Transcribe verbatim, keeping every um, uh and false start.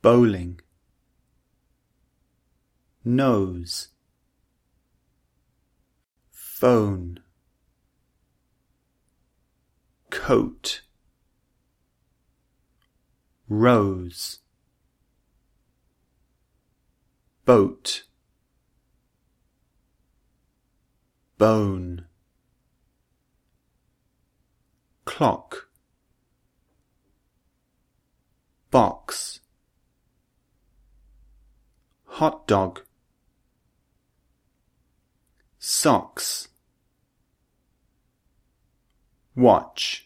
bowling, nose, phone, coat, rose, boat, bone, clock, box, hot dog, socks, watch.